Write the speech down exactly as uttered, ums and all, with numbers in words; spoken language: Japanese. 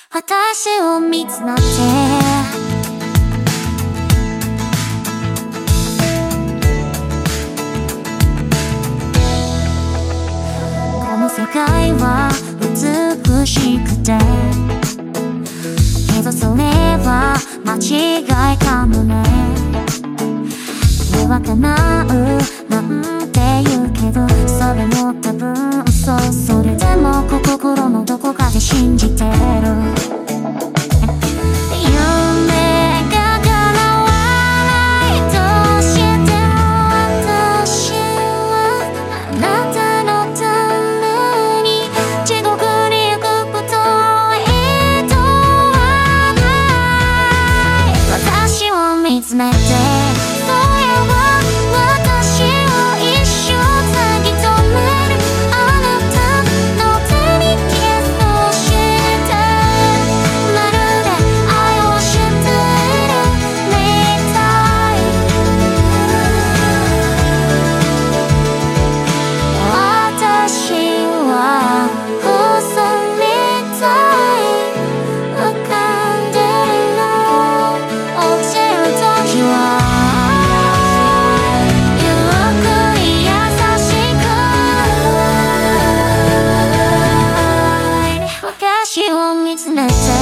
私を見つめてこの世界は美しくてけどそれは間違いかもね。夢は叶うなんて言うけどそれも多分嘘。それでも心のどこかで信じてる。見つめて、それは私を一生つぎ止める。あなたの手にキスをしてまるで愛をしてるみたい。私は嘘みたい浮かんでるの落ちる時はゆっくり優しく私を見つめて